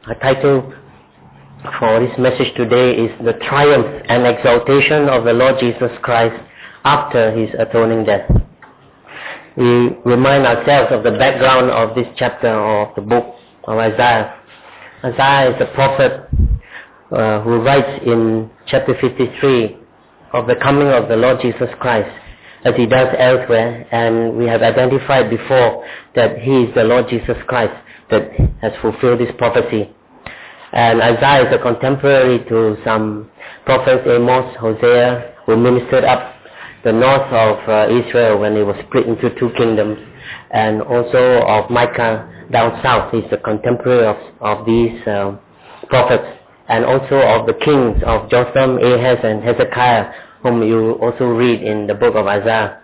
Our title for this message today is The Triumph and Exaltation of the Lord Jesus Christ after His atoning death. We remind ourselves of the background of this chapter of the book of Isaiah. Isaiah is a prophet who writes in chapter 53 of the coming of the Lord Jesus Christ, as he does elsewhere, and we have identified before that he is the Lord Jesus Christ that has fulfilled this prophecy. And Isaiah is a contemporary to some prophets, Amos, Hosea, who ministered up the north of Israel when it was split into two kingdoms, and also of Micah down south. He's a contemporary of these prophets, and also of the kings of Jotham, Ahaz, and Hezekiah, whom you also read in the book of Isaiah.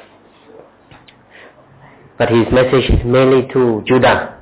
But his message is mainly to Judah.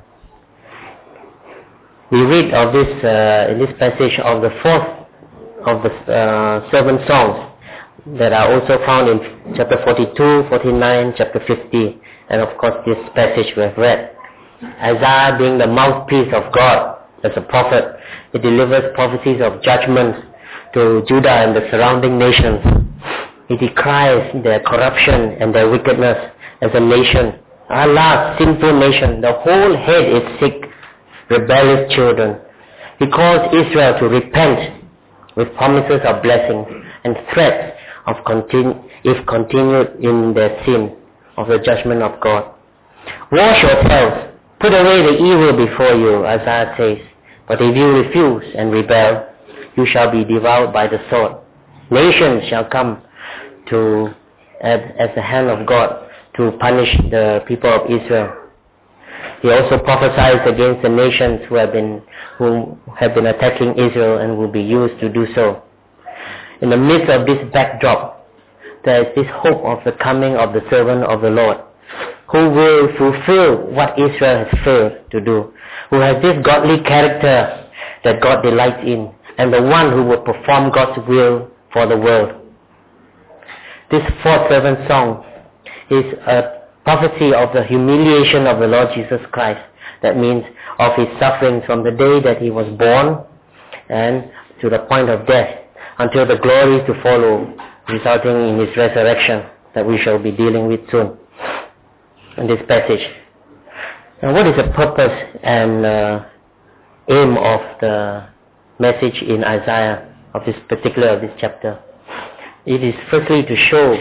We read of this in this passage of the fourth of the 7 songs that are also found in chapter 42, 49, chapter 50, and of course this passage we have read. Isaiah, being the mouthpiece of God as a prophet, he delivers prophecies of judgments to Judah and the surrounding nations. He decries their corruption and their wickedness as a nation. Alas, sinful nation, the whole head is sick, rebellious children. He calls Israel to repent with promises of blessing and threats of if continued in their sin of the judgment of God. Wash yourselves, put away the evil before you, Isaiah says. But if you refuse and rebel, you shall be devoured by the sword. Nations shall come to as the hand of God to punish the people of Israel. He also prophesies against the nations who have been attacking Israel and will be used to do so. In the midst of this backdrop, there is this hope of the coming of the servant of the Lord, who will fulfill what Israel has failed to do, who has this godly character that God delights in, and the one who will perform God's will for the world. This 4th song is a prophecy of the humiliation of the Lord Jesus Christ. That means of his sufferings from the day that he was born and to the point of death, until the glories to follow, resulting in his resurrection that we shall be dealing with soon in this passage. Now, what is the purpose and aim of the message in Isaiah of this chapter? It is firstly to show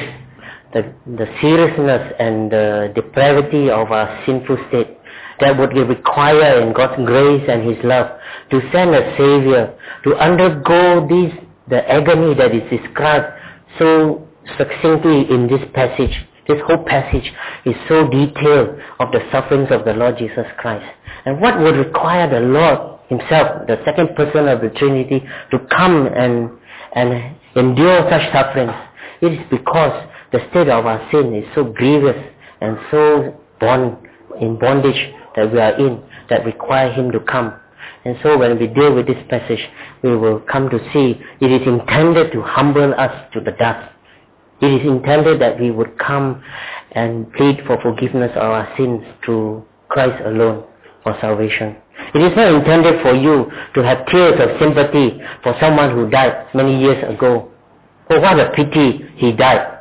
the seriousness and the depravity of our sinful state that would require in God's grace and his love to send a Savior to undergo the agony that is described so succinctly in this passage. This whole passage is so detailed of the sufferings of the Lord Jesus Christ. And what would require the Lord himself, the second person of the Trinity, to come and endure such sufferings? It is because the state of our sin is so grievous and so in bondage that we are in, that require him to come. And so when we deal with this passage, we will come to see it is intended to humble us to the dust. It is intended that we would come and plead for forgiveness of our sins through Christ alone for salvation. It is not intended for you to have tears of sympathy for someone who died many years ago. Oh, what a pity he died.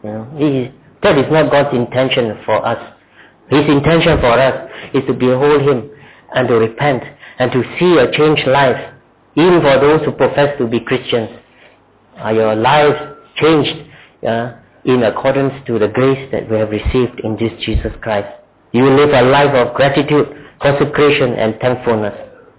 That is not God's intention for us. His intention for us is to behold him and to repent and to see a changed life, even for those who profess to be Christians. Are your lives changed in accordance to the grace that we have received in this Jesus Christ? You will live a life of gratitude, consecration, and thankfulness.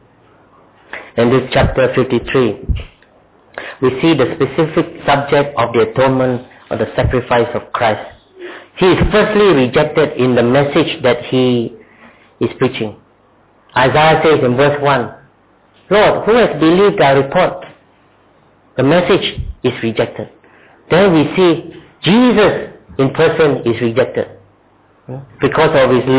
In this chapter 53, we see the specific subject of the atonement or the sacrifice of Christ. He is firstly rejected in the message that he is preaching. Isaiah says in verse 1, Lord, who has believed our report? The message is rejected. Then we see Jesus in person is rejected. Because of his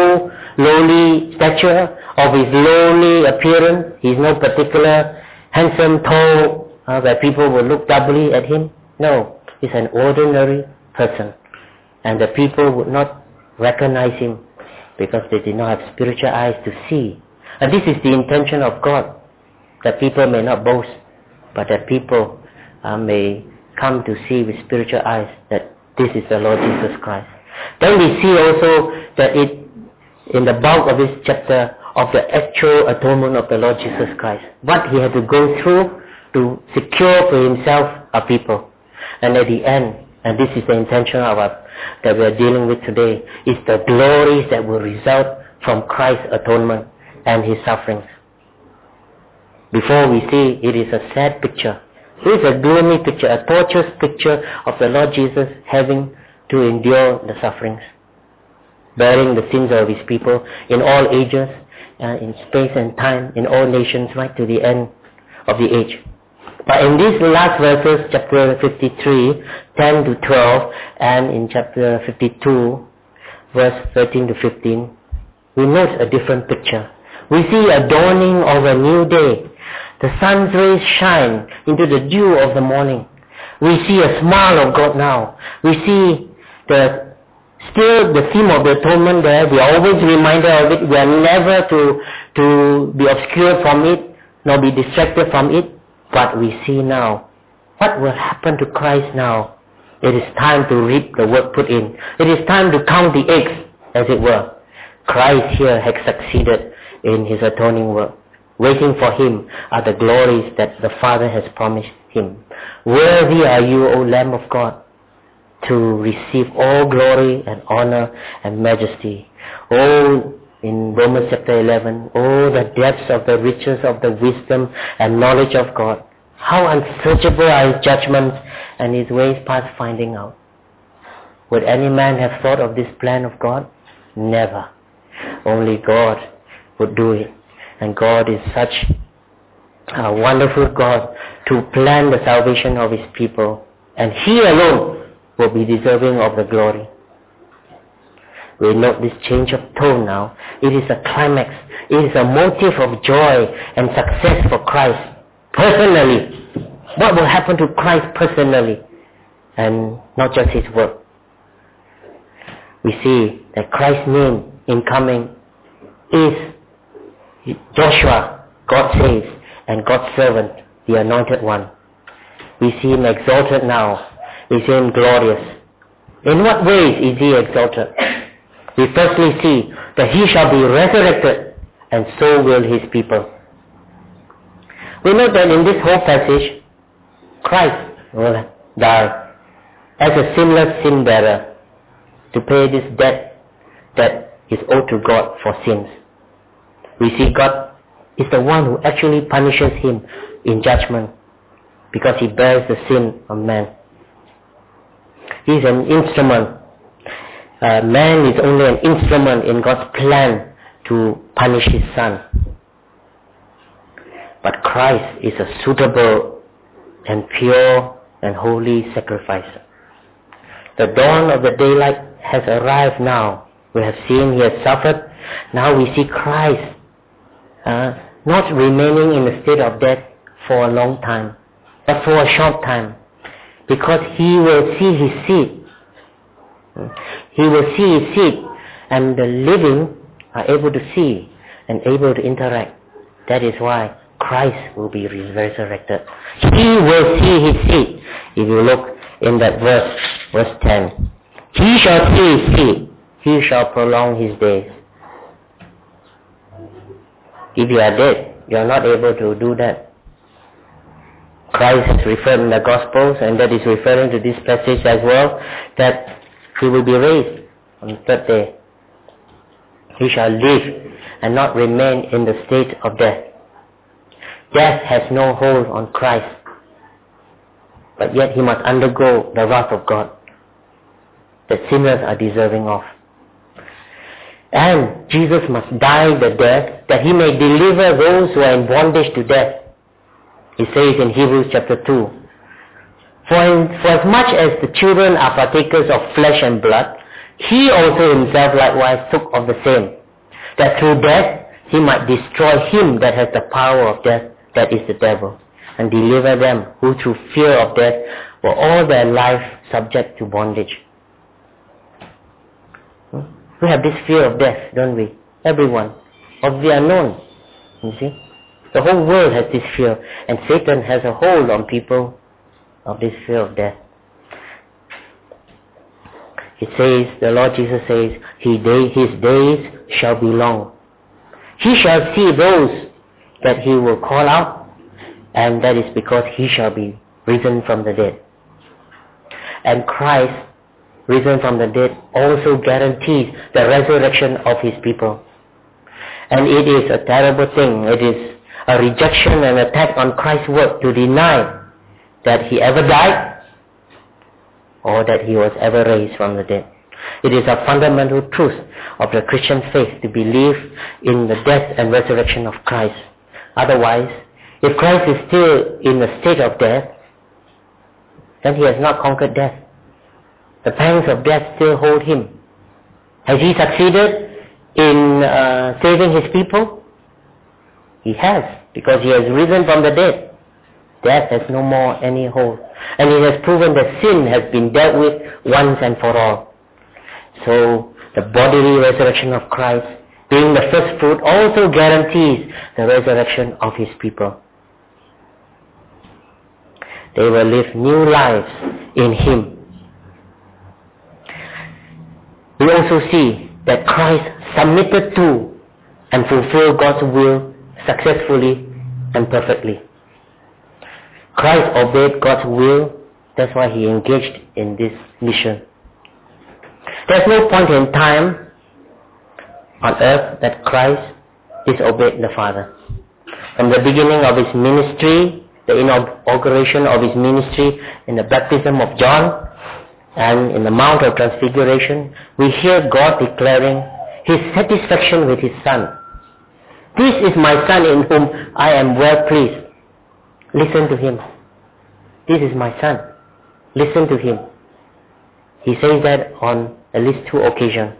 lowly stature, of his lowly appearance. He is no particular handsome, tall, where people will look doubly at him. No, he's an ordinary person. And the people would not recognize him because they did not have spiritual eyes to see And this is the intention of God, that people may not boast, but that people may come to see with spiritual eyes that this is the Lord Jesus Christ. Then we see also that in the bulk of this chapter, of the actual atonement of the Lord Jesus Christ, what he had to go through to secure for himself a people. And at the end, and this is the intention of that we are dealing with today, is the glories that will result from Christ's atonement and his sufferings. Before we see, it is a sad picture. It is a gloomy picture, a torturous picture of the Lord Jesus having to endure the sufferings, bearing the sins of his people in all ages, in space and time, in all nations, right to the end of the age. But in these last verses, chapter 53, 10 to 12, and in chapter 52, verse 13 to 15, we note a different picture. We see a dawning of a new day. The sun's rays shine into the dew of the morning. We see a smile of God now. We see still the theme of the atonement there. We are always reminded of it. We are never to be obscured from it, nor be distracted from it. But we see now, what will happen to Christ now? It is time to reap the work put in. It is time to count the eggs, as it were. Christ here has succeeded in his atoning work. Waiting for him are the glories that the Father has promised him. Worthy are you, O Lamb of God, to receive all glory and honor and majesty. Oh, in Romans chapter 11, oh, the depths of the riches of the wisdom and knowledge of God. How unsearchable are his judgments and his ways past finding out. Would any man have thought of this plan of God? Never. Only God would do it. And God is such a wonderful God to plan the salvation of his people. And he alone will be deserving of the glory. We note this change of tone now. It is a climax. It is a motive of joy and success for Christ personally. What will happen to Christ personally and not just his work? We see that Christ's name in coming is Joshua, God saves, and God's servant, the anointed one. We see him exalted now. We see him glorious. In what ways is he exalted? We firstly see that he shall be resurrected, and so will his people. We note that in this whole passage, Christ will die as a sinless sin bearer to pay this debt that is owed to God for sins. We see God is the one who actually punishes him in judgment because he bears the sin of man. He is an instrument. Man is only an instrument in God's plan to punish his son. But Christ is a suitable and pure and holy sacrifice. The dawn of the daylight has arrived now. We have seen he has suffered. Now we see Christ not remaining in a state of death for a long time, but for a short time, because he will see his seed. He will see his seed, and the living are able to see and able to interact. That is why Christ will be resurrected. He will see his seed. If you look in that verse 10, he shall see his seed. He shall prolong his days. If you are dead, you are not able to do that. Christ is referred in the Gospels, and that is referring to this passage as well, that he will be raised on the third day. He shall live and not remain in the state of death. Death has no hold on Christ, but yet he must undergo the wrath of God that sinners are deserving of. And Jesus must die the death that he may deliver those who are in bondage to death. He says in Hebrews chapter 2, For as much as the children are partakers of flesh and blood, he also himself likewise took of the same, that through death he might destroy him that has the power of death, that is the devil, and deliver them who through fear of death were all their life subject to bondage. We have this fear of death, don't we? Everyone, of the unknown. You see? The whole world has this fear, and Satan has a hold on people of this fear of death. It says, the Lord Jesus says, his days shall be long. He shall see those that he will call out, and that is because he shall be risen from the dead. And Christ, risen from the dead, also guarantees the resurrection of his people. And it is a terrible thing. It is a rejection and attack on Christ's word to deny that he ever died or that he was ever raised from the dead. It is a fundamental truth of the Christian faith to believe in the death and resurrection of Christ. Otherwise, if Christ is still in a state of death, then he has not conquered death. The pangs of death still hold him. Has he succeeded in saving his people? He has, because he has risen from the dead. Death has no more any hold. And he has proven that sin has been dealt with once and for all. So, the bodily resurrection of Christ, being the first fruit, also guarantees the resurrection of his people. They will live new lives in him. We also see that Christ submitted to and fulfilled God's will successfully and perfectly. Christ obeyed God's will. That's why he engaged in this mission. There's no point in time on earth that Christ disobeyed the Father. From the beginning of his ministry, the inauguration of his ministry in the baptism of John and in the Mount of Transfiguration, we hear God declaring his satisfaction with his Son. This is my Son in whom I am well pleased. Listen to him. This is my Son. Listen to him. He says that on at least 2 occasions.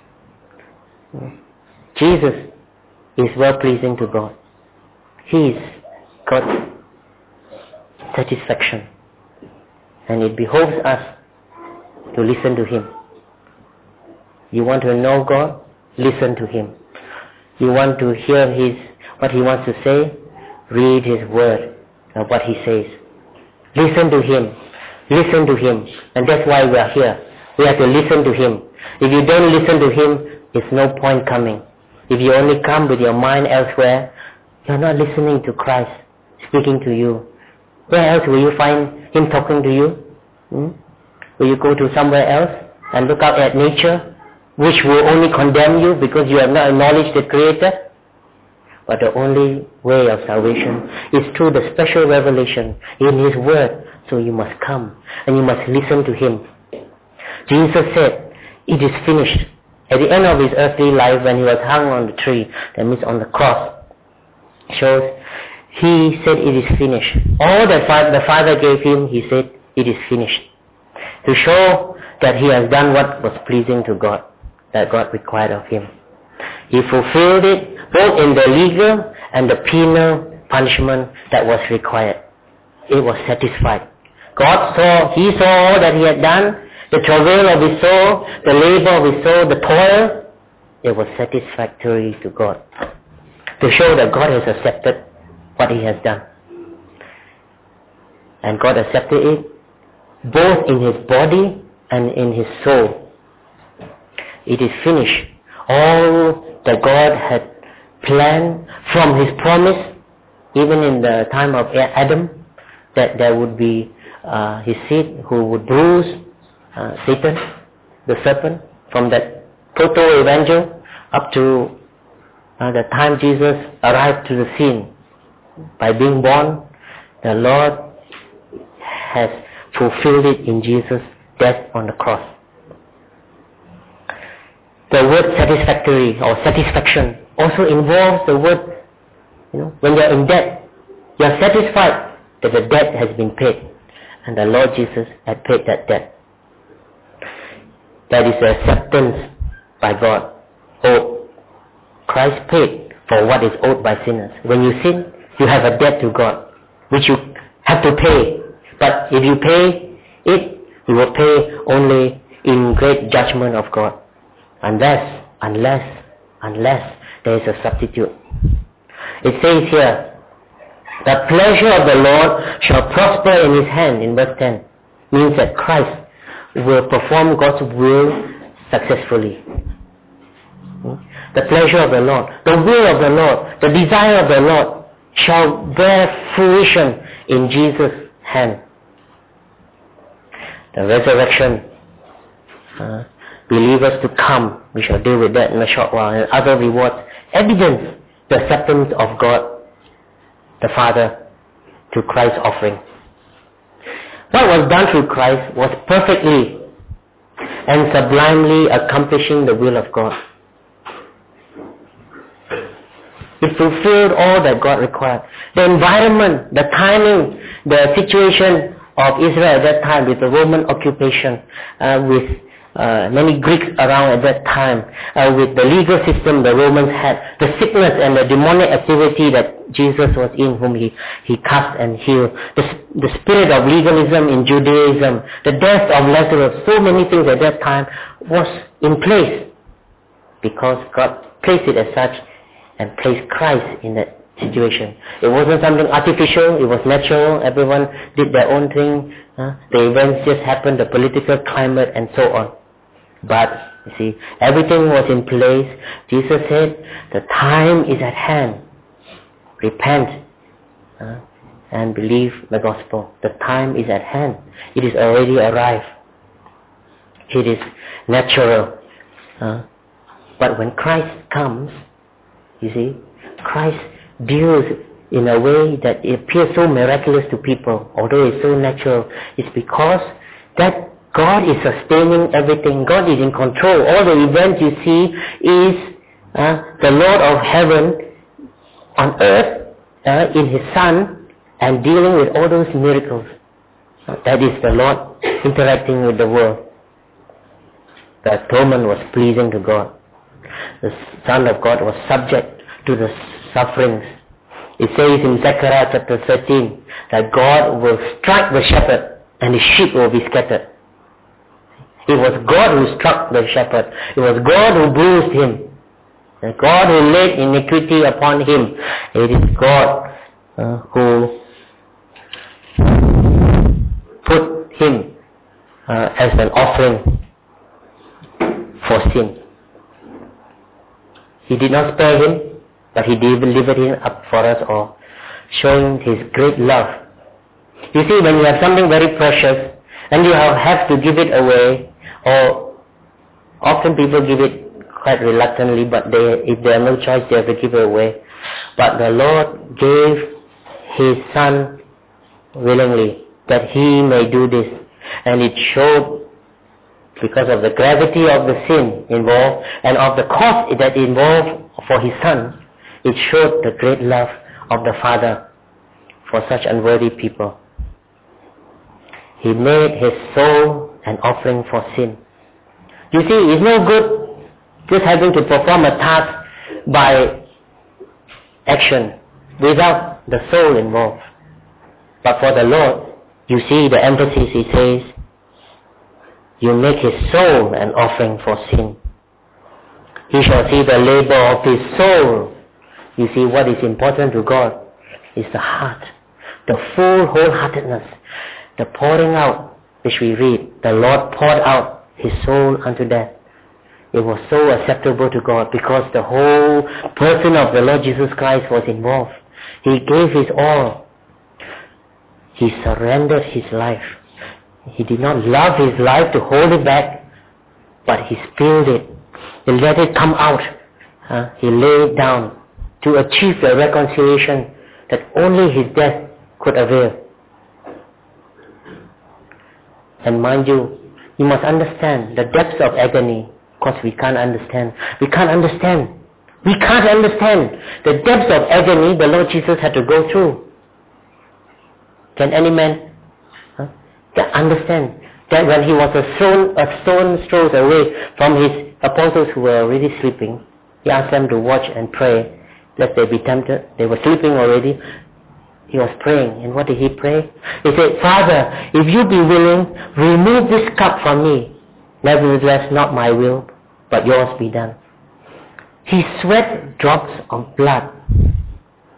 Jesus is well pleasing to God. He is God's satisfaction. And it behoves us to listen to him. You want to know God? Listen to him. You want to hear what he wants to say? Read his word and what he says. Listen to him. Listen to him. And that's why we are here. We have to listen to him. If you don't listen to him, it's no point coming. If you only come with your mind elsewhere, you're not listening to Christ speaking to you. Where else will you find him talking to you? Will you go to somewhere else and look out at nature, which will only condemn you because you have not acknowledged the Creator? But the only way of salvation is through the special revelation in his word. So you must come and you must listen to him. Jesus said, it is finished. At the end of his earthly life, when he was hung on the tree, that means on the cross, shows he said it is finished. All that the Father gave him, he said it is finished. To show that he has done what was pleasing to God, that God required of him. He fulfilled it both in the legal and the penal punishment that was required. It was satisfied. He saw all that he had done, the travail of his soul, the labor of his soul, the toil. It was satisfactory to God. To show that God has accepted what he has done. And God accepted it both in his body and in his soul. It is finished. All that God had planned from his promise, even in the time of Adam, that there would be his seed who would bruise Satan, the serpent, from that proto-evangel up to the time Jesus arrived to the scene. By being born, the Lord has fulfilled it in Jesus' death on the cross. The word satisfactory or satisfaction also involves the word, when you're in debt, you're satisfied that the debt has been paid. And the Lord Jesus had paid that debt. That is the acceptance by God. Christ paid for what is owed by sinners. When you sin, you have a debt to God, which you have to pay. But if you pay it, you will pay only in great judgment of God. Unless there is a substitute. It says here, the pleasure of the Lord shall prosper in his hand, in verse 10. Means that Christ will perform God's will successfully. The pleasure of the Lord, the will of the Lord, the desire of the Lord shall bear fruition in Jesus' hand. The resurrection, believers to come, we shall deal with that in a short while, and other rewards, evidence the acceptance of God, the Father, to Christ's offering. What was done through Christ was perfectly and sublimely accomplishing the will of God. It fulfilled all that God required. The environment, the timing, the situation of Israel at that time with the Roman occupation, with many Greeks around at that time, with the legal system the Romans had, the sickness and the demonic activity that Jesus was in, whom he cast and healed, the spirit of legalism in Judaism, the death of Lazarus, so many things at that time was in place because God placed it as such and placed Christ in that situation. It wasn't something artificial, it was natural, everyone did their own thing, the events just happened, the political climate and so on. But, you see, everything was in place. Jesus said, the time is at hand. Repent and believe the gospel. The time is at hand. It is already arrived. It is natural. But when Christ comes, you see, Christ deals in a way that it appears so miraculous to people, although it's so natural. It's because that God is sustaining everything. God is in control. All the events you see is the Lord of heaven on earth in his Son and dealing with all those miracles. That is the Lord interacting with the world. The atonement was pleasing to God. The Son of God was subject to the sufferings. It says in Zechariah chapter 13 that God will strike the shepherd and the sheep will be scattered. It was God who struck the shepherd. It was God who bruised him. And God who laid iniquity upon him. It is God who put him as an offering for sin. He did not spare him, but he delivered him up for us all, showing his great love. You see, when you have something very precious and you have to give it away, or often people give it quite reluctantly, but if they have no choice, they have to give it away. But the Lord gave his Son willingly that he may do this. And it showed, because of the gravity of the sin involved and of the cost that involved for his Son, it showed the great love of the Father for such unworthy people. He made his soul an offering for sin. You see, it's no good just having to perform a task by action without the soul involved. But for the Lord, you see the emphasis, he says, you make his soul an offering for sin. He shall see the labor of his soul. You see, what is important to God is the heart, the full wholeheartedness, the pouring out, which we read. The Lord poured out his soul unto death. It was so acceptable to God because the whole person of the Lord Jesus Christ was involved. He gave his all. He surrendered his life. He did not love his life to hold it back, but he spilled it. He let it come out. He laid it down to achieve the reconciliation that only his death could avail. And mind you, you must understand the depths of agony, because we can't understand. We can't understand the depths of agony the Lord Jesus had to go through. Can any man understand that when he was a stone's throw away from his apostles who were already sleeping, he asked them to watch and pray lest they be tempted? They were sleeping already. He was praying, and what did he pray? He said, Father, if you be willing, remove this cup from me. Nevertheless, not my will, but yours be done. He sweat drops of blood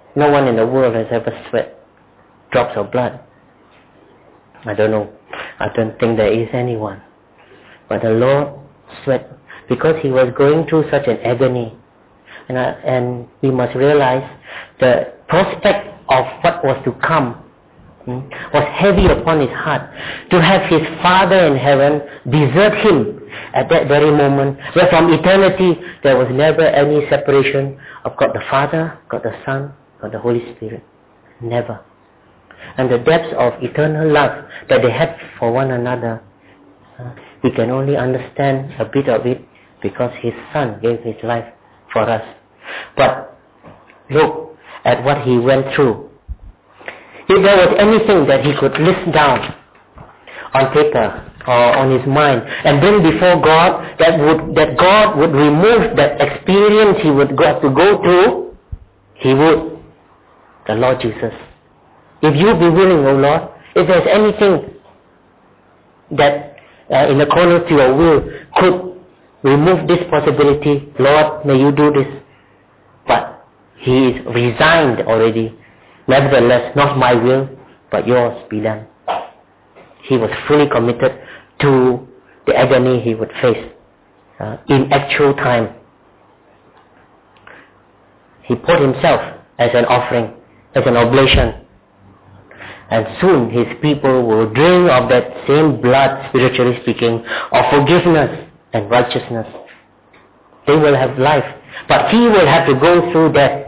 No one in the world has ever sweat drops of blood. I don't know. I don't think there is anyone. But the Lord sweat because he was going through such an agony. And we must realize the prospect of what was to come was heavy upon his heart. To have his Father in heaven desert him at that very moment, where from eternity there was never any separation of God the Father, God the Son, God the Holy Spirit. Never. And the depths of eternal love that they had for one another, we can only understand a bit of it because his Son gave his life for us. But look at what he went through. If there was anything that he could list down on paper or on his mind and bring before God, that God would remove that experience he would have to go through, he would. The Lord Jesus. If you be willing, O Lord, if there's anything that in accordance to your will could remove this possibility, Lord, may you do this. But he is resigned already. Nevertheless, not my will, but yours be done. He was fully committed to the agony he would face in actual time. He put himself as an offering, as an oblation. And soon his people will drink of that same blood, spiritually speaking, of forgiveness and righteousness. They will have life. But he will have to go through death.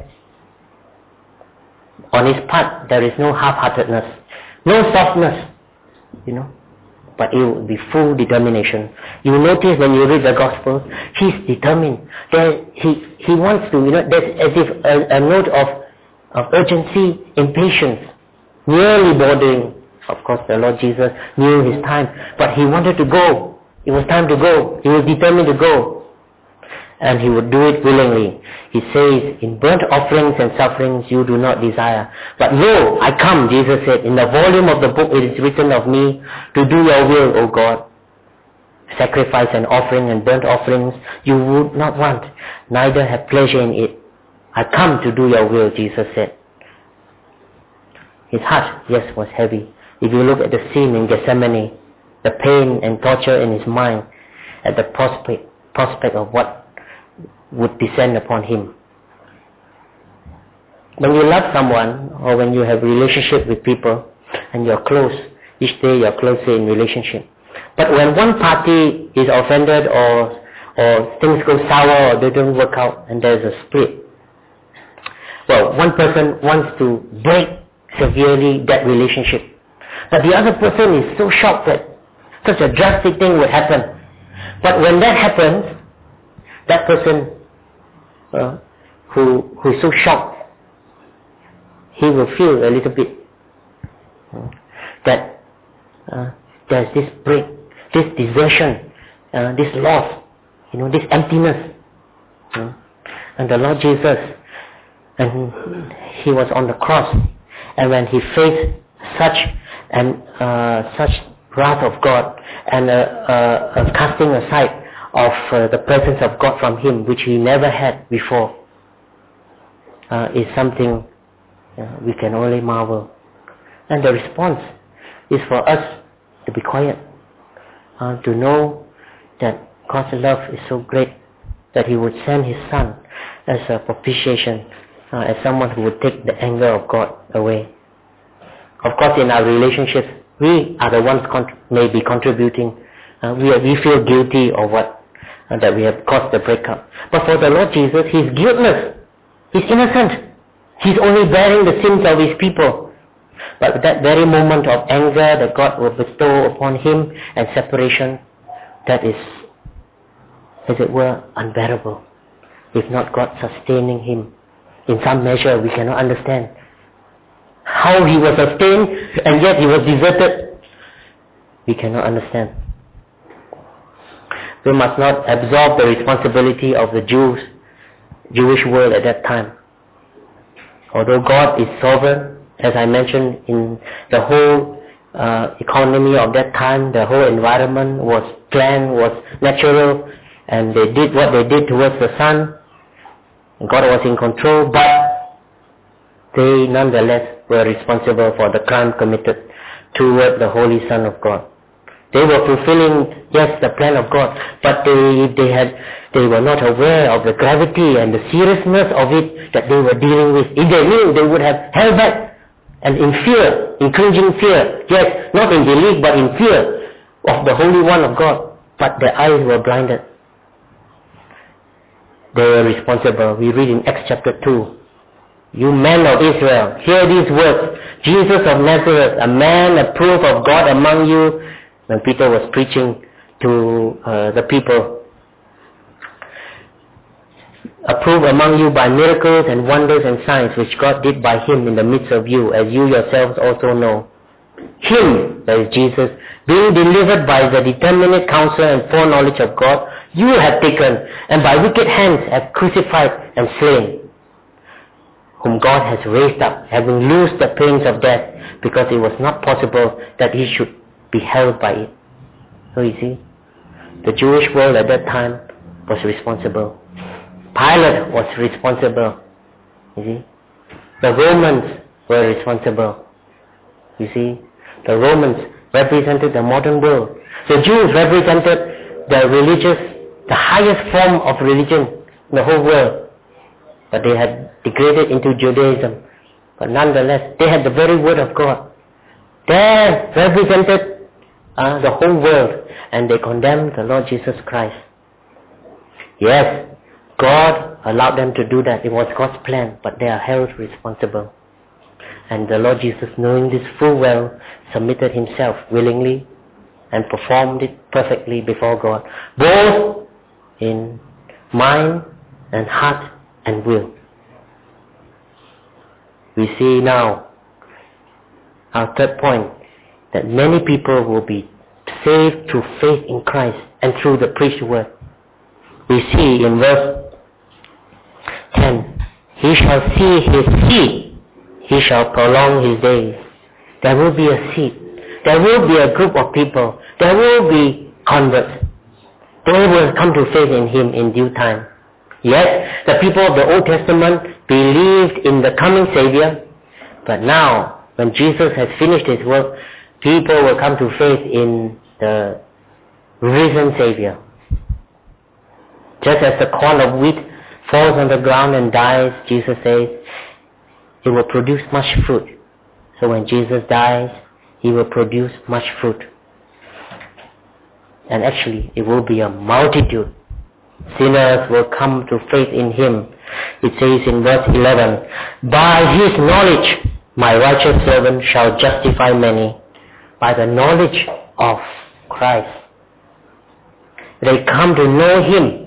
On his part, there is no half-heartedness, no softness, but it will be full determination. You notice when you read the Gospels, he's determined. He wants to, there's as if a note of urgency, impatience, nearly bordering. Of course, the Lord Jesus knew his time, but he wanted to go. It was time to go. He was determined to go. And he would do it willingly. He says, in burnt offerings and sufferings you do not desire. But lo, I come, Jesus said, in the volume of the book it is written of me, to do your will, O God. Sacrifice and offering and burnt offerings you would not want, neither have pleasure in it. I come to do your will, Jesus said. His heart, yes, was heavy. If you look at the scene in Gethsemane, the pain and torture in his mind at the prospect of what would descend upon him. When you love someone or when you have a relationship with people and you're close, each day you're closer in relationship. But when one party is offended or things go sour or they don't work out and there's a split, well, one person wants to break severely that relationship. But the other person is so shocked that such a drastic thing would happen. But when that happens, that person who's so shocked, he will feel a little bit that there's this break, this desertion, this loss, this emptiness. And the Lord Jesus, and he was on the cross, and when he faced such wrath of God and a casting aside of the presence of God from him, which he never had before, is something we can only marvel. And the response is for us to be quiet, to know that God's love is so great that he would send his Son as a propitiation, as someone who would take the anger of God away. Of course, in our relationships, we are the ones may be contributing. We feel guilty of what that we have caused the breakup. But for the Lord Jesus, he's guiltless. He's innocent. He's only bearing the sins of his people. But that very moment of anger that God will bestow upon him and separation, that is, as it were, unbearable. If not God sustaining him in some measure, we cannot understand how he was sustained and yet he was deserted. We cannot understand. We must not absorb the responsibility of the Jewish world at that time. Although God is sovereign, as I mentioned, in the whole economy of that time, the whole environment was planned, was natural, and they did what they did towards the sun. God was in control, but they nonetheless were responsible for the crime committed toward the Holy Son of God. They were fulfilling, yes, the plan of God, but they were not aware of the gravity and the seriousness of it that they were dealing with. If they knew, they would have held back, and in fear, in cringing fear, yes, not in belief, but in fear of the Holy One of God. But their eyes were blinded. They were responsible. We read in Acts chapter 2. You men of Israel, hear these words. Jesus of Nazareth, a man approved of God among you. When Peter was preaching to the people, approved among you by miracles and wonders and signs which God did by him in the midst of you, as you yourselves also know. Him, that is Jesus, being delivered by the determinate counsel and foreknowledge of God, you have taken, and by wicked hands have crucified and slain, whom God has raised up, having loosed the pains of death, because it was not possible that he should be held by it. So you see, the Jewish world at that time was responsible. Pilate was responsible. You see, the Romans were responsible. You see, the Romans represented the modern world. The Jews represented the highest form of religion in the whole world. But they had degraded into Judaism. But nonetheless, they had the very word of God. They represented the whole world, and they condemned the Lord Jesus Christ. Yes, God allowed them to do that. It was God's plan, but they are held responsible. And the Lord Jesus, knowing this full well, submitted himself willingly and performed it perfectly before God, both in mind and heart and will. We see now, our third point, that many people will be saved through faith in Christ and through the preached word. We see in verse 10, he shall see his seed, he shall prolong his days. There will be a seed. There will be a group of people. There will be converts. They will come to faith in him in due time. Yes, the people of the Old Testament believed in the coming Savior, but now, when Jesus has finished his work, people will come to faith in the risen Savior. Just as the corn of wheat falls on the ground and dies, Jesus says, it will produce much fruit. So when Jesus dies, he will produce much fruit. And actually, it will be a multitude. Sinners will come to faith in him. It says in verse 11, by his knowledge, my righteous servant shall justify many. By the knowledge of Christ. They come to know him.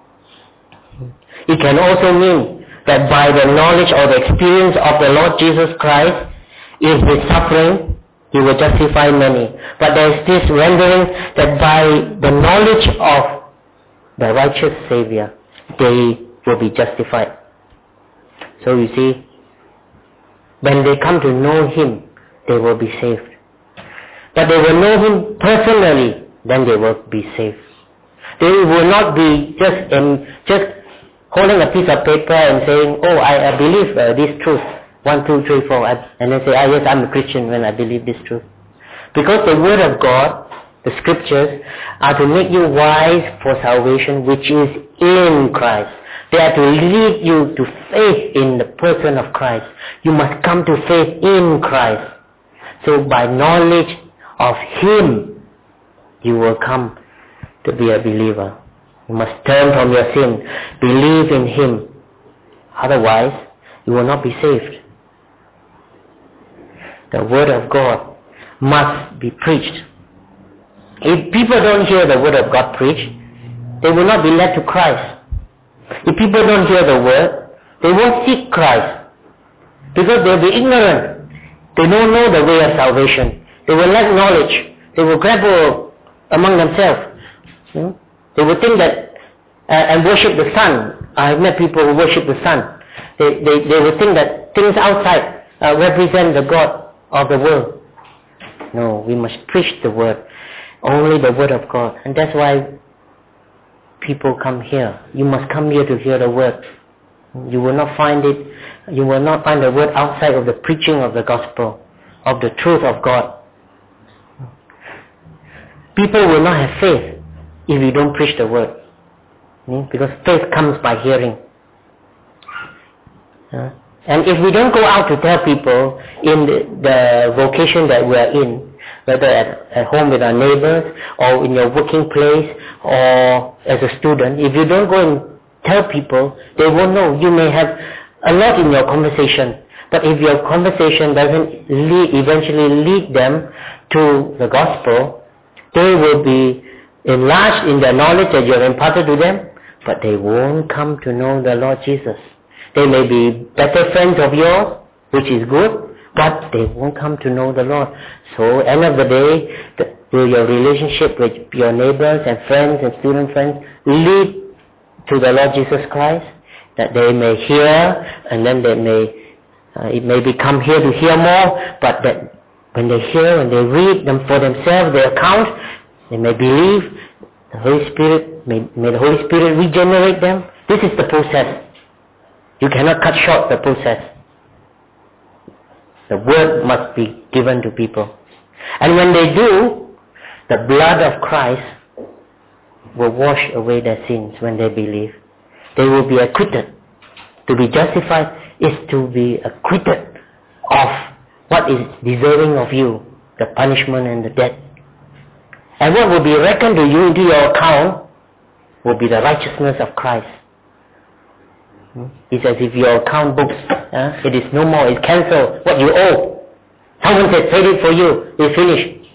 It can also mean that by the knowledge or the experience of the Lord Jesus Christ, in his suffering, he will justify many. But there is this rendering that by the knowledge of the righteous Savior, they will be justified. So you see, when they come to know him, they will be saved. But they will know him personally, then they will be saved. They will not be just holding a piece of paper and saying, oh, I believe this truth, 1, 2, 3, 4, and then say, yes, I'm a Christian when I believe this truth. Because the word of God, the scriptures, are to make you wise for salvation which is in Christ. They are to lead you to faith in the person of Christ. You must come to faith in Christ. So by knowledge of him, you will come to be a believer. You must turn from your sin, believe in him. Otherwise, you will not be saved. The word of God must be preached. If people don't hear the word of God preached, they will not be led to Christ. If people don't hear the word, they won't seek Christ. Because they'll be ignorant. They don't know the way of salvation. They will lack knowledge. They will grapple among themselves. They will think that, and worship the sun. I've met people who worship the sun. They will think that things outside represent the God of the world. No, we must preach the word. Only the word of God. And that's why people come here. You must come here to hear the word. You will not find it. You will not find the word outside of the preaching of the gospel, of the truth of God. People will not have faith if you don't preach the word. Because faith comes by hearing. And if we don't go out to tell people in the vocation that we are in, whether at home with our neighbors or in your working place or as a student, if you don't go and tell people, they won't know. You may have a lot in your conversation, but if your conversation doesn't eventually lead them to the gospel, they will be enlarged in the knowledge that you have imparted to them, but they won't come to know the Lord Jesus. They may be better friends of yours, which is good, but they won't come to know the Lord. So, end of the day, will your relationship with your neighbors and friends and student friends lead to the Lord Jesus Christ? That they may hear, and then they may, it may become here to hear more, but that when they hear, when they read them for themselves, their account, they may believe. The Holy Spirit, may the Holy Spirit regenerate them. This is the process. You cannot cut short the process. The word must be given to people. And when they do, the blood of Christ will wash away their sins when they believe. They will be acquitted. To be justified is to be acquitted of what is deserving of you, the punishment and the death. And what will be reckoned to you into your account will be the righteousness of Christ. It's as if your account books, it is no more, it's cancelled, what you owe. Someone has paid it for you, it's finished.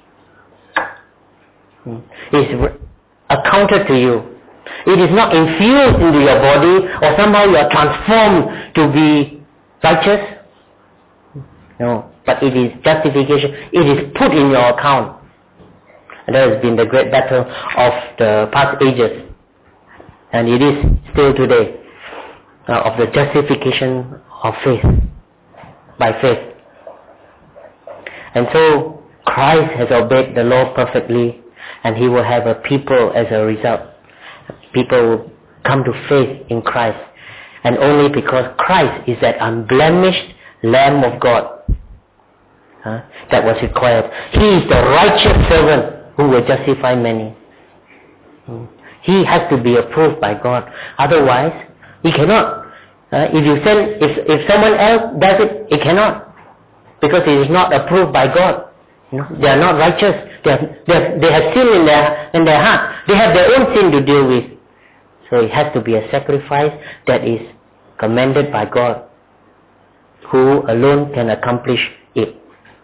It's accounted to you. It is not infused into your body or somehow you are transformed to be righteous. No, but it is justification. It is put in your account. And that has been the great battle of the past ages. And it is still today. Of the justification of faith. By faith. And so Christ has obeyed the law perfectly, and he will have a people as a result. People will come to faith in Christ. And only because Christ is that unblemished Lamb of God that was required. He is the righteous servant who will justify many. He has to be approved by God. Otherwise, he cannot. If someone else does it, he cannot. Because it is not approved by God. They are not righteous. They have sin in their heart. They have their own sin to deal with. So it has to be a sacrifice that is commended by God, who alone can accomplish it.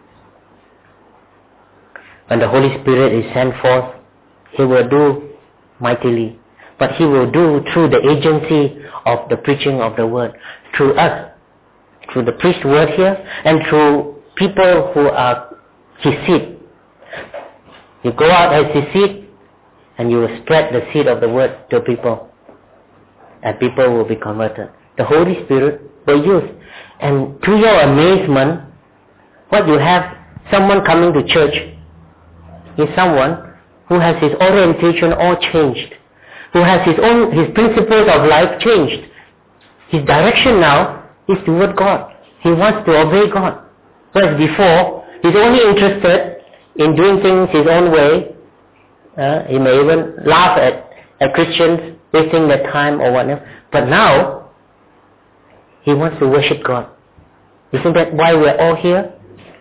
When the Holy Spirit is sent forth, he will do mightily. But he will do through the agency of the preaching of the word. Through us. Through the preached word here. And through people who are his seed. You go out as his seed. And you will spread the seed of the word to people. And people will be converted. The Holy Spirit will use. And to your amazement, what you have, someone coming to church is someone who has his orientation all changed. Who has his principles of life changed. His direction now is toward God. He wants to obey God. Whereas before, he's only interested in doing things his own way. He may even laugh at Christians wasting their time or whatever. But now, he wants to worship God. Isn't that why we're all here?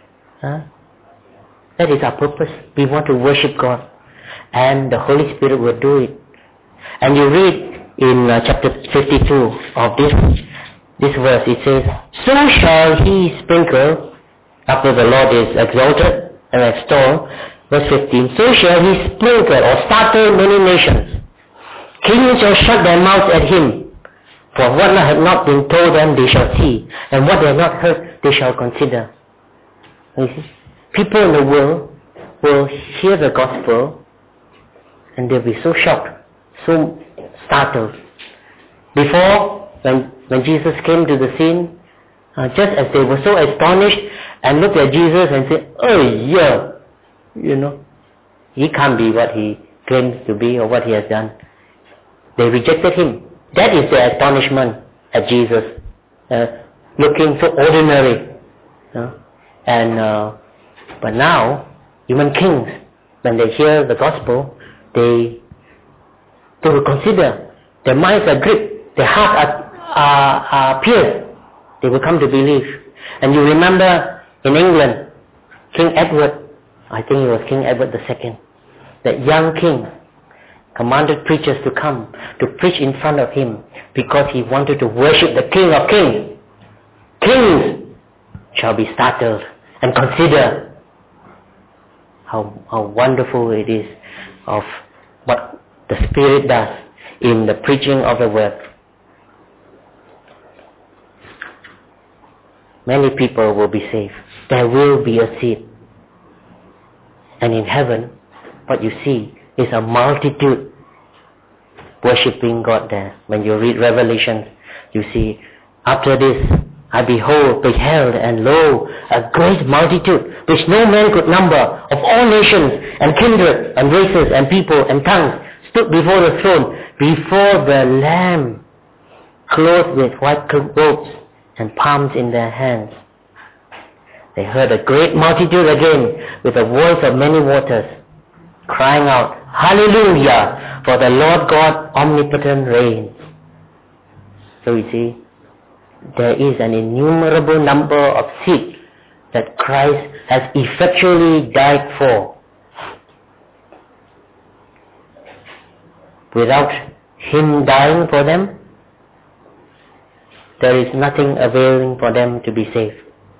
That is our purpose. We want to worship God. And the Holy Spirit will do it. And you read in chapter 52 of this verse, it says, "So shall he sprinkle," after the Lord is exalted and extolled, verse 15, "So shall he sprinkle or startle many nations. Kings shall shut their mouths at him. For what had not been told them they shall see, and what they have not heard they shall consider." You see? People in the world will hear the gospel and they'll be so shocked, so startled. Before, when Jesus came to the scene, just as they were so astonished and looked at Jesus and said, "Oh yeah, he can't be what he claims to be or what he has done." They rejected him. That is their astonishment at Jesus, looking so ordinary. But now, even kings, when they hear the gospel, they will consider. Their minds are gripped. Their hearts are pierced. They will come to believe. And you remember in England, King Edward, I think it was King Edward II, that young king commanded preachers to come to preach in front of him because he wanted to worship the King of Kings. Kings shall be startled and consider how wonderful it is of what the Spirit does in the preaching of the word. Many people will be saved. There will be a seed. And in heaven, what you see is a multitude worshipping God there. When you read Revelation, you see, after this, I beheld, and lo, a great multitude, which no man could number, of all nations, and kindred, and races, and people, and tongues, stood before the throne, before the Lamb, clothed with white robes, and palms in their hands. They heard a great multitude again, with a voice of many waters, crying out, Hallelujah, for the Lord God omnipotent reigns. So you see, there is an innumerable number of seed that Christ has effectually died for. Without Him dying for them, there is nothing availing for them to be saved.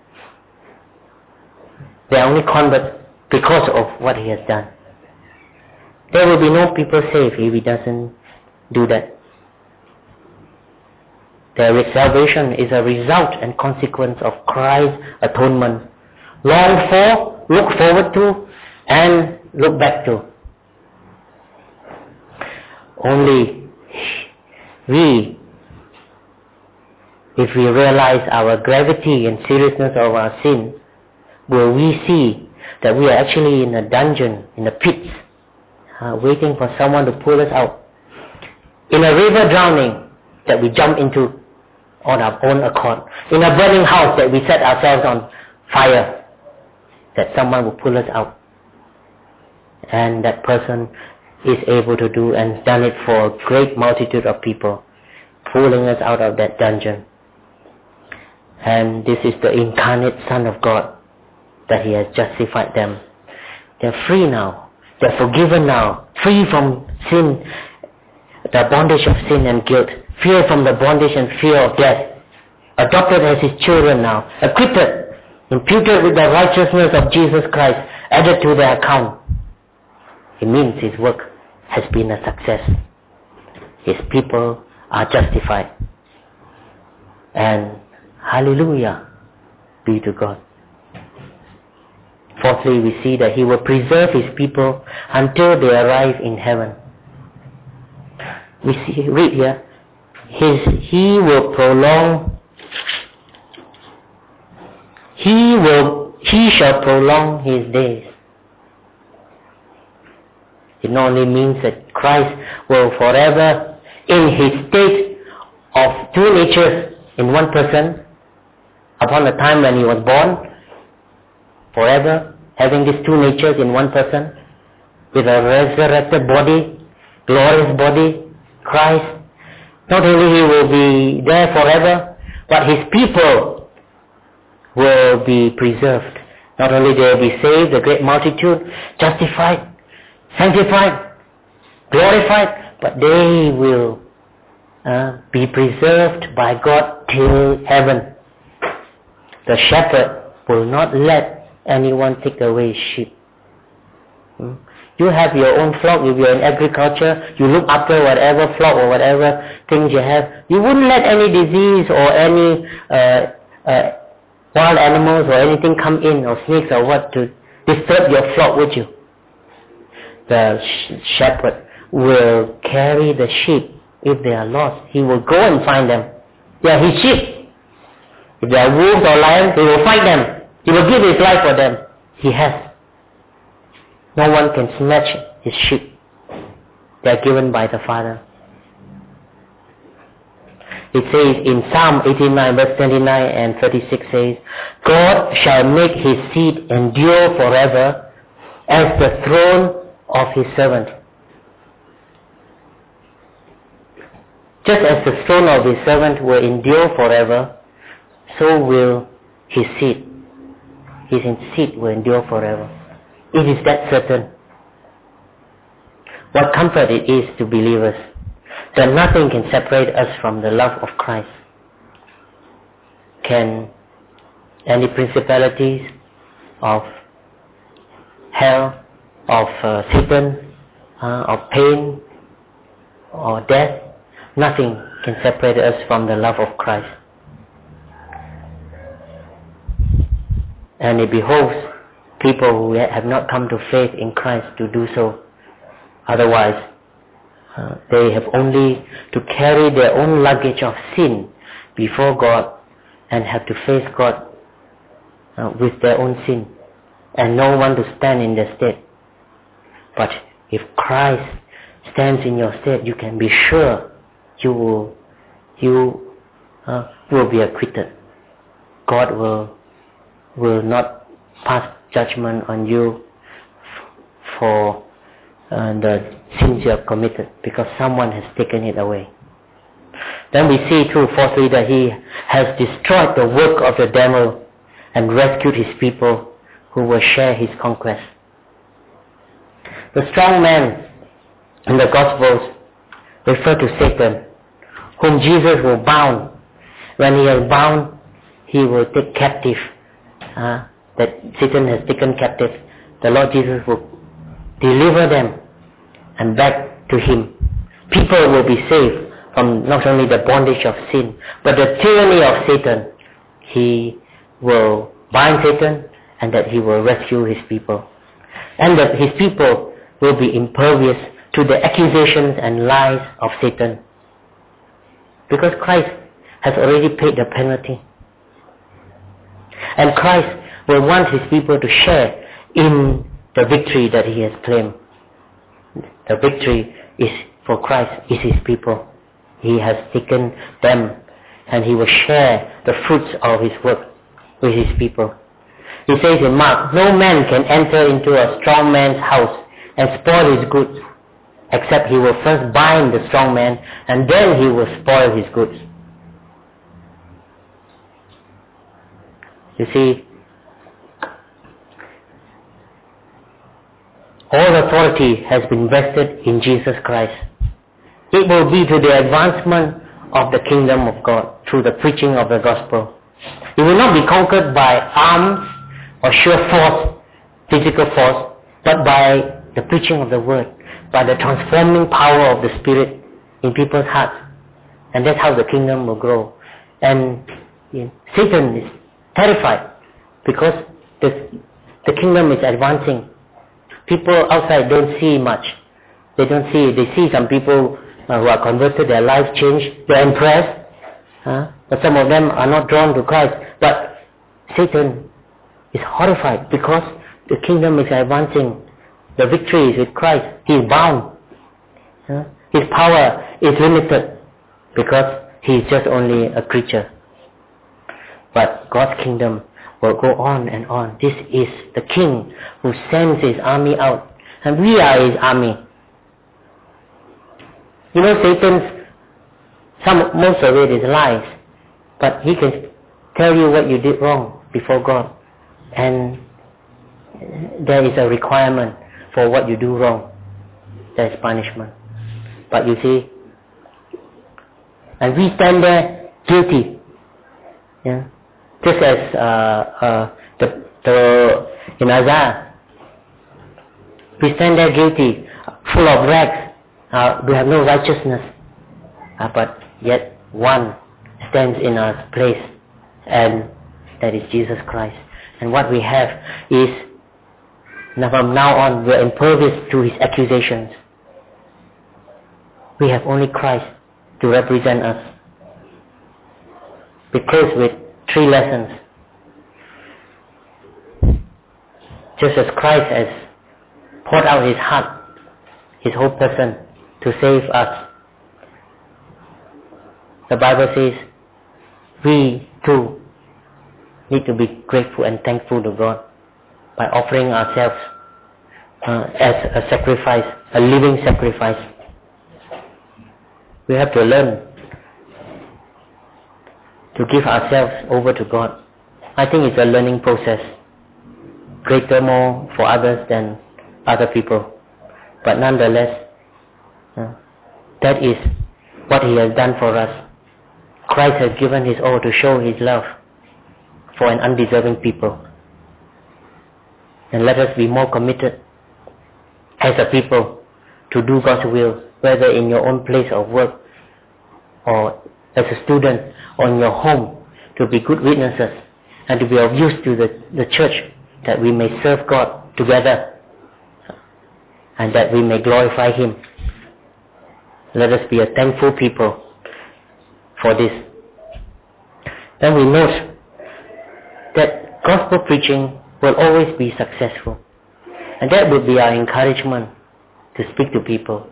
They are only converts because of what He has done. There will be no people saved if He doesn't do that. Their salvation is a result and consequence of Christ's atonement. Long for, look forward to, and look back to. Only we, if we realize our gravity and seriousness of our sin, will we see that we are actually in a dungeon, in a pit, waiting for someone to pull us out. In a river drowning that we jump into on our own accord. In a burning house that we set ourselves on fire, that someone will pull us out. And that person is able to do and done it for a great multitude of people, pulling us out of that dungeon. And this is the incarnate Son of God, that He has justified them. They're free now. They're forgiven now. Free from sin, the bondage of sin and guilt. Fear from the bondage and fear of death. Adopted as His children now. Acquitted. Imputed with the righteousness of Jesus Christ. Added to their account. It means His work has been a success. His people are justified. And hallelujah be to God. Fourthly, we see that He will preserve His people until they arrive in heaven. We read here, He shall prolong His days. It not only means that Christ will forever, in His state of two natures in one person, upon the time when He was born, forever, having these two natures in one person, with a resurrected body, glorious body, Christ. Not only He will be there forever, but His people will be preserved. Not only they will be saved, the great multitude, justified, sanctified, glorified, but they will be preserved by God till heaven. The shepherd will not let anyone take away his sheep. You have your own flock. If you're in agriculture, you look after whatever flock or whatever things you have. You wouldn't let any disease or any wild animals or anything come in, or snakes or what, to disturb your flock, would you? The shepherd will carry the sheep if they are lost. He will go and find them. They are His sheep. If they are wolves or lions, He will fight them. He will give His life for them. He has. No one can snatch His sheep. They are given by the Father. It says in Psalm 89 verse 29 and 36 says, God shall make his seed endure forever as the throne of his servant. Just as the throne of his servant will endure forever, so will his seed. His seed will endure forever. It is that certain. What comfort it is to believers that nothing can separate us from the love of Christ. Can any principalities of hell, of Satan, of pain, or death, nothing can separate us from the love of Christ. And it behoves people who have not come to faith in Christ to do so. Otherwise, they have only to carry their own luggage of sin before God and have to face God with their own sin, and no one to stand in their stead. But if Christ stands in your stead, you can be sure you will be acquitted. God will not pass judgment on you for the sins you have committed, because someone has taken it away. Then we see too, fourthly, that he has destroyed the work of the devil and rescued his people who will share his conquest. The strong man in the Gospels refer to Satan, whom Jesus will bound. When he has bound, he will take captive. That Satan has taken captive. The Lord Jesus will deliver them and back to him. People will be saved from not only the bondage of sin, but the tyranny of Satan. He will bind Satan, and that he will rescue his people. And that his people will be impervious to the accusations and lies of Satan. Because Christ has already paid the penalty. And Christ will want his people to share in the victory that he has claimed. The victory is for Christ, is his people. He has taken them, and he will share the fruits of his work with his people. He says in Mark, no man can enter into a strong man's house and spoil his goods, except he will first bind the strong man, and then he will spoil his goods. You see, all authority has been vested in Jesus Christ. It will be to the advancement of the kingdom of God through the preaching of the gospel. It will not be conquered by arms or sheer force, physical force, but by the preaching of the word, by the transforming power of the Spirit in people's hearts. And that's how the kingdom will grow. And Satan is terrified because the kingdom is advancing. People outside don't see much. They don't see. They see some people who are converted, their lives changed. They're impressed. But some of them are not drawn to Christ. But Satan is horrified because the kingdom is advancing. The victory is with Christ. He is bound. His power is limited because he is just only a creature. But God's kingdom will go on and on. This is the king who sends his army out. And we are his army. You know, most of it is lies. But he can tell you what you did wrong before God. And there is a requirement for what you do wrong. There is punishment. But you see, and we stand there guilty. Just as in Isaiah, we stand there guilty, full of rags. We have no righteousness. But yet one stands in our place, and that is Jesus Christ. And what we have is, from now on, we are impervious to his accusations. We have only Christ to represent us. We close with 3 lessons. Just as Christ has poured out his heart, his whole person, to save us, The Bible says we too need to be grateful and thankful to God by offering ourselves as a sacrifice, a living sacrifice. We have to learn to give ourselves over to God. I think it's a learning process, greater more for others than other people. But nonetheless, that is what He has done for us. Christ has given His all to show His love for an undeserving people. And let us be more committed as a people to do God's will, whether in your own place of work or as a student or in your home, to be good witnesses and to be of use to the church, that we may serve God together and that we may glorify Him. Let us be a thankful people for this. Then we note that gospel preaching will always be successful. And that would be our encouragement to speak to people.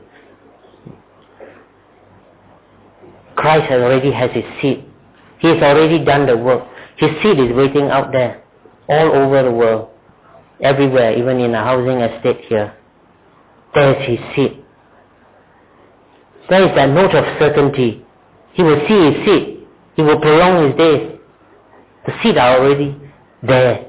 Christ already has His seat. He has already done the work. His seat is waiting out there, all over the world, everywhere, even in a housing estate here. There is His seat. There is that note of certainty. He will see His seat. He will prolong His days. The seat are already there.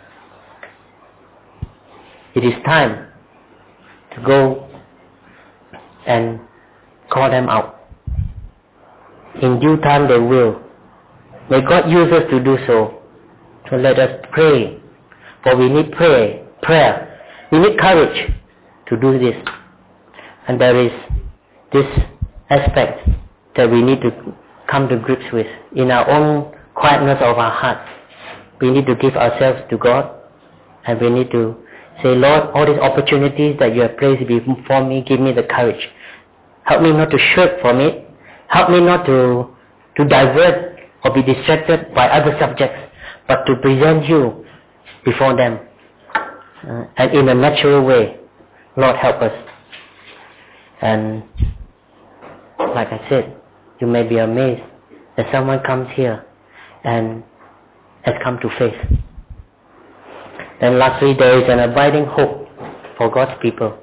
It is time to go and call them out. In due time they will. May God use us to do so. So let us pray. For we need prayer. We need courage to do this. And there is this aspect that we need to come to grips with in our own quietness of our heart. We need to give ourselves to God, and we need to say, Lord, all these opportunities that you have placed before me, give me the courage. Help me not to shirk from it. Help me not to divert or be distracted by other subjects, but to present you before them. And in a natural way, Lord, help us. And like I said, you may be amazed that someone comes here and has come to faith. Then lastly, there is an abiding hope for God's people.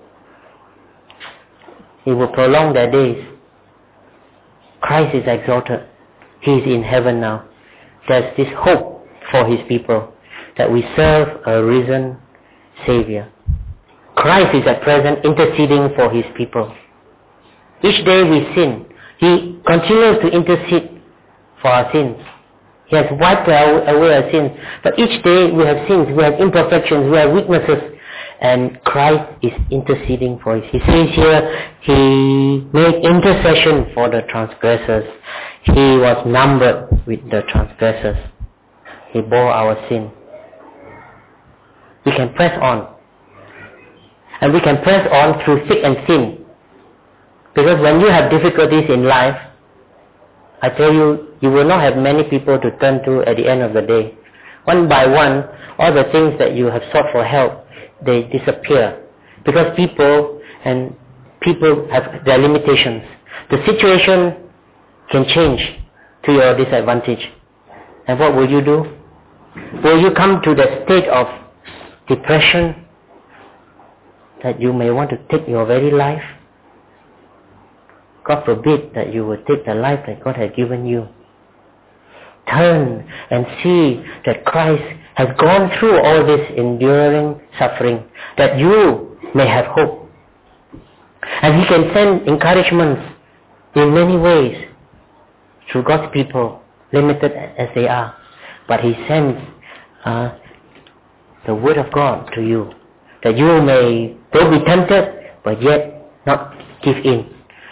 He will prolong their days. Christ is exalted. He is in heaven now. There's this hope for His people, that we serve a risen Savior. Christ is at present interceding for His people. Each day we sin. He continues to intercede for our sins. He has wiped away our sins. But each day we have sins, we have imperfections, we have weaknesses. And Christ is interceding for us. He says here, He made intercession for the transgressors. He was numbered with the transgressors. He bore our sin. We can press on. And we can press on through thick and thin. Because when you have difficulties in life, I tell you, you will not have many people to turn to at the end of the day. One by one, all the things that you have sought for help, they disappear. Because people have their limitations. The situation can change to your disadvantage. And what will you do? Will you come to the state of depression that you may want to take your very life? God forbid that you would take the life that God has given you. Turn and see that Christ has gone through all this enduring suffering, that you may have hope. And He can send encouragements in many ways through God's people, limited as they are. But He sends the Word of God to you, that you may though be tempted, but yet not give in.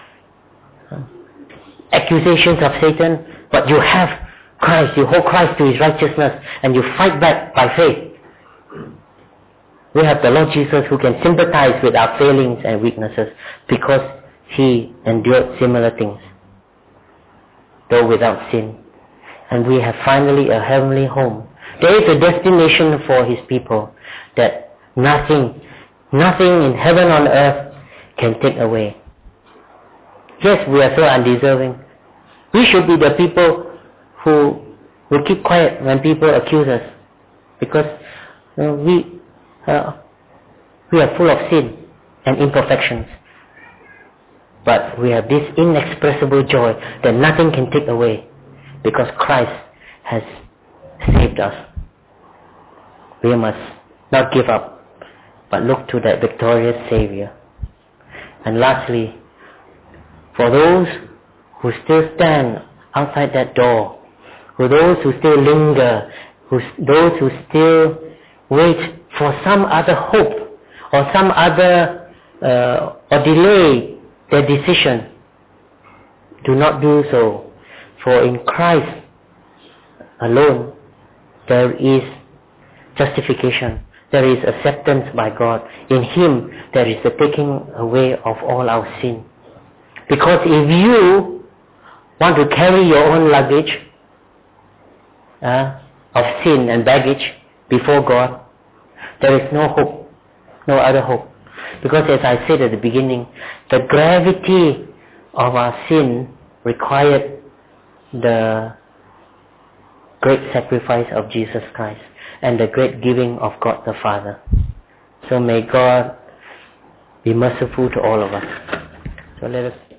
Accusations of Satan, but you have Christ, you hold Christ to His righteousness, and you fight back by faith. We have the Lord Jesus who can sympathize with our failings and weaknesses because He endured similar things, though without sin. And we have finally a heavenly home. There is a destination for His people that nothing in heaven on earth can take away. Yes, we are so undeserving. We should be the people who keep quiet when people accuse us, because we are full of sin and imperfections. But we have this inexpressible joy that nothing can take away, because Christ has saved us. We must not give up, but look to that victorious Savior. And lastly, for those who still stand outside that door, for those who still linger, those who still wait for some other hope or some other or delay their decision, do not do so. For in Christ alone there is justification, there is acceptance by God. In Him there is the taking away of all our sin. Because if you want to carry your own luggage of sin and baggage before God, there is no hope, no other hope. Because as I said at the beginning, the gravity of our sin required the great sacrifice of Jesus Christ and the great giving of God the Father. So may God be merciful to all of us. So let us